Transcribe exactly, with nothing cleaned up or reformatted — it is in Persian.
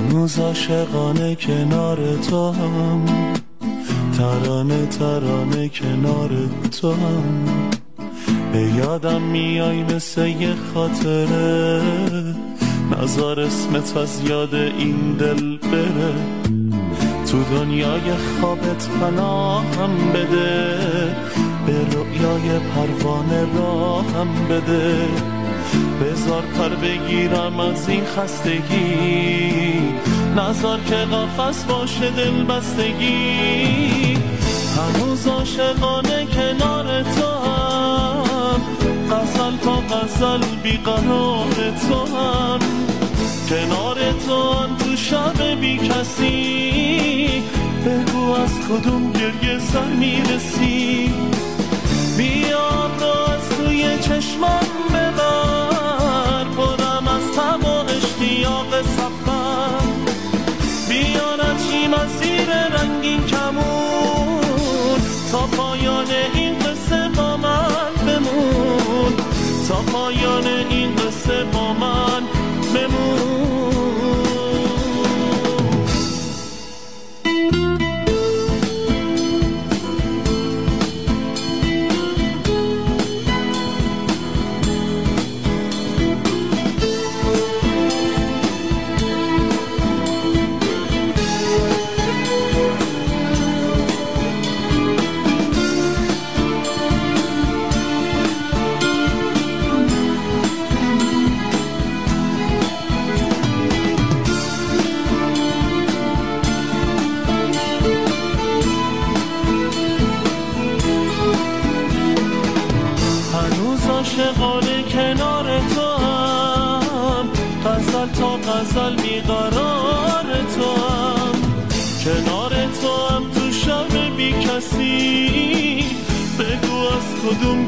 هنوز عاشقانه کنار تو هم، ترانه ترانه کنار تو هم، به یادم میای مثل یه خاطره، نزار اسمت از یاد این دل بره، تو دنیای خوابت پناهم بده، به رؤیای پروانه راهم بده، بذار پر بگیرم از این خستگی، نذار که قفس باشه دل بستگی. هنوز عاشقانه کنار تو هم، غزل تا غزل بیقرار تو هم، کنار تو هم تو شب بی کسی، بگو از کدوم گریه سر میرسی، بیا تو از توی چشمم ببر، پرم از تب و اشتیاق سفر، بیا نچیم از زیر رنگین کمون، تا پایان این قصه با من بمون، تا پایان این قصه با من بمون. عاشقانه کنار تو هم، غزل تا غزل بیقرار تو هم، کنار تو هم تو شب بی کسی، بگو از کدوم